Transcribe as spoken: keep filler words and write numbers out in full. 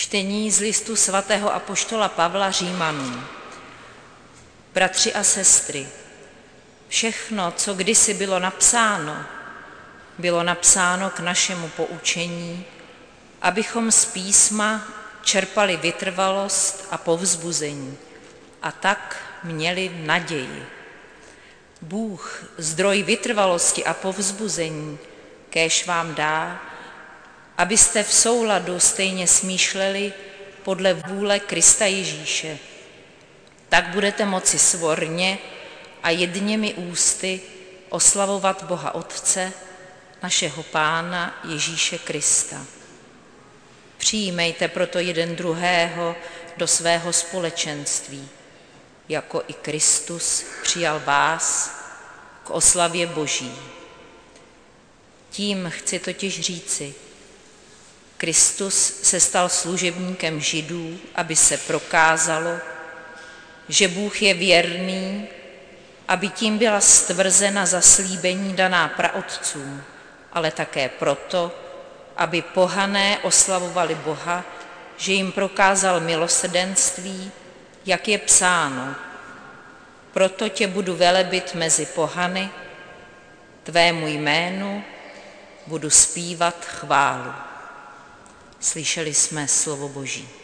Čtení z listu svatého apoštola Pavla Římanům. Bratři a sestry, všechno, co kdysi bylo napsáno, bylo napsáno k našemu poučení, abychom z písma čerpali vytrvalost a povzbuzení a tak měli naději. Bůh, zdroj vytrvalosti a povzbuzení, kéž vám dá, abyste v souladu stejně smýšleli podle vůle Krista Ježíše. Tak budete moci svorně a jedněmi ústy oslavovat Boha Otce, našeho Pána Ježíše Krista. Přijímejte proto jeden druhého do svého společenství, jako i Kristus přijal vás k oslavě Boží. Tím chci totiž říci, Kristus se stal služebníkem Židů, aby se prokázalo, že Bůh je věrný, aby tím byla stvrzena zaslíbení daná praotcům, ale také proto, aby pohané oslavovali Boha, že jim prokázal milosrdenství, jak je psáno. Proto tě budu velebit mezi pohany, tvému jménu budu zpívat chválu. Slyšeli jsme slovo Boží.